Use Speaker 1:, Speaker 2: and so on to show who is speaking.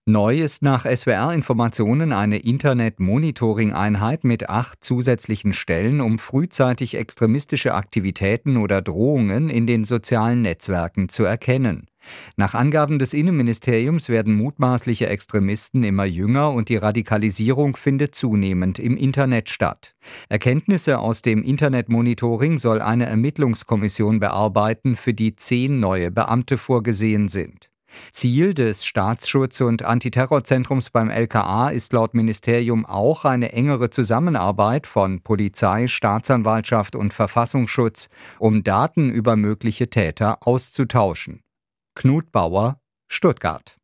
Speaker 1: Neu ist nach SWR-Informationen eine Internet-Monitoring-Einheit mit 8 zusätzlichen Stellen, um frühzeitig extremistische Aktivitäten oder Drohungen in den sozialen Netzwerken zu erkennen. Nach Angaben des Innenministeriums werden mutmaßliche Extremisten immer jünger und die Radikalisierung findet zunehmend im Internet statt. Erkenntnisse aus dem Internet-Monitoring soll eine Ermittlungskommission bearbeiten, für die 10 neue Beamte vorgesehen sind. Ziel des Staatsschutz- und Antiterrorzentrums beim LKA ist laut Ministerium auch eine engere Zusammenarbeit von Polizei, Staatsanwaltschaft und Verfassungsschutz, um Daten über mögliche Täter auszutauschen. Knut Bauer, Stuttgart.